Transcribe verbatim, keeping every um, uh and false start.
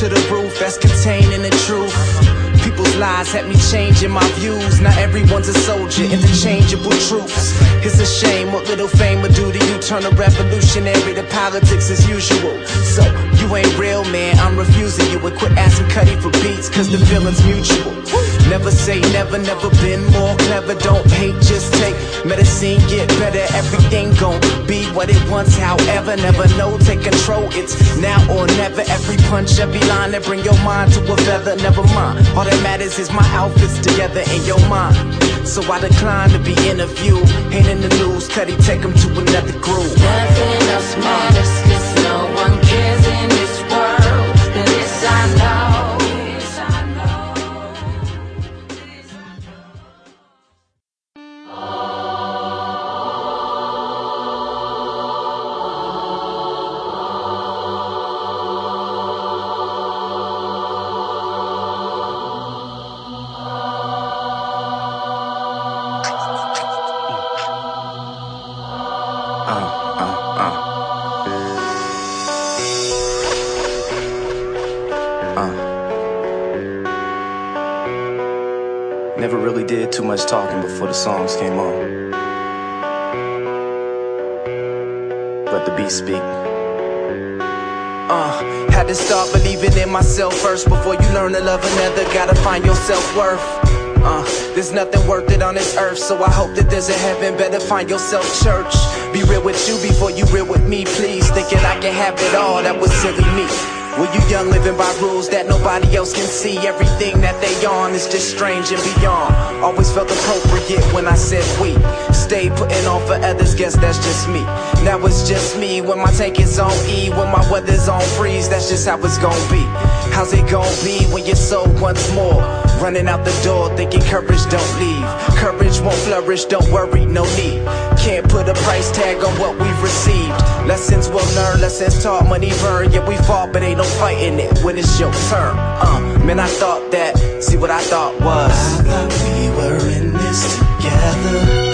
to the roof, that's contained in the truth. People's lies had me changing my views. Now everyone's a soldier, interchangeable troops. It's a shame what little fame will do to you. Turn a revolutionary to politics as usual. So you ain't real, man, I'm refusing you. And quit asking Cudi for beats, cause the feeling's mutual. Never say never, never been more clever. Don't hate, just take medicine, get better. Everything gon' be what it once, however. Never know, take control, it's now or never. Every punch, every line that bring your mind to a feather. Never mind, all that matters is my outfits together in your mind. So I decline to be interviewed. Ain't in the news, Cudi, take him to another groove. Nothing else matters, cause no one cares in this world. And this I know. Never really did too much talking before the songs came on. Let the beat speak. Uh, had to start believing in myself first. Before you learn to love another, gotta find your self-worth. Uh, there's nothing worth it on this earth, so I hope that there's a heaven. Better find yourself, church. Be real with you before you real with me, please. Thinking I can have it all, that was silly me. Well, you young, living by rules that nobody else can see. Everything that they on is just strange and beyond. Always felt appropriate when I said we. Stay putting on for others, guess that's just me. Now it's just me when my tank is on E, when my weather's on freeze. That's just how it's gon' be. How's it gon' be when your soul once more running out the door, thinking courage don't leave. Courage won't flourish, don't worry, no need. Can't put a price tag on what we've received. Lessons we'll learn, lessons taught, money burned. Yeah, we fought, but ain't no fighting it when it's your turn. Uh, man, I thought that, see what I thought was, I thought we were in this together.